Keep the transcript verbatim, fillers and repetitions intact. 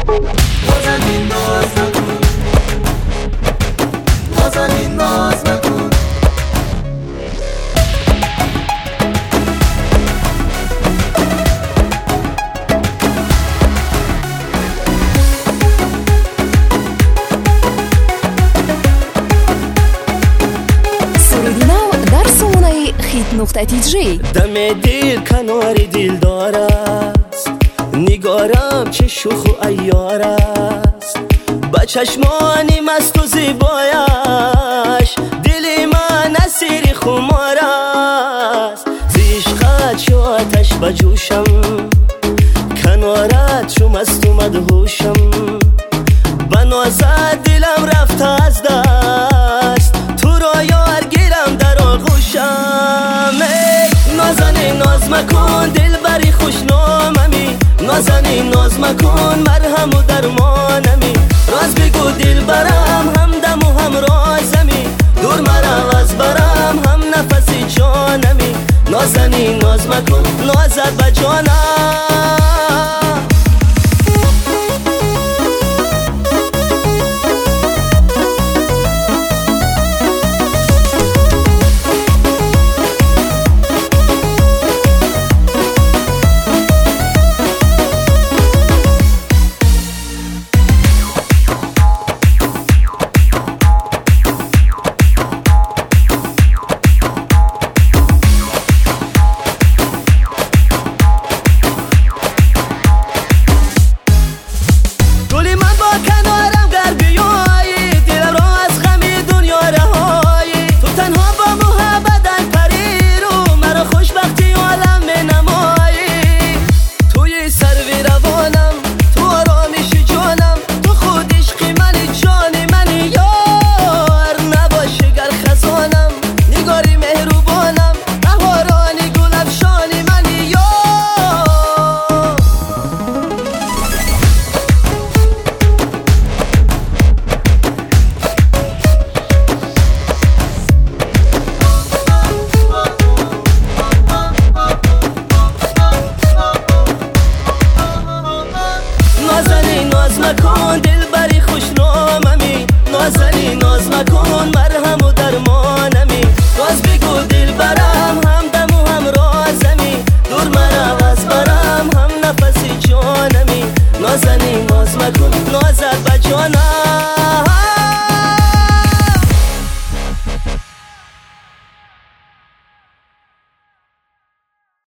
نازنین ناز نکن، نازنین ناز نکن. نقطه تیجری دم دل کنار دل دارست، نگارم چه شوخ و عیار است. با چشمانی مست و زیبایش دل من اسیر خمار است. زیشقت شو آتش بجوشم، کنارت شو مست و مدهوشم. بنازد دلم رفت از دست، تو را یار گیرم در آغوشم. نازنین ناز مکن دل بری خوشناممی، نازنین ناز مکن مرهم و درمانمی. راز بگو دل برم همدم و هم رازمی، دور مرم از برم هم نفسی جانمی. نازنین ناز مکن نازت بجانم.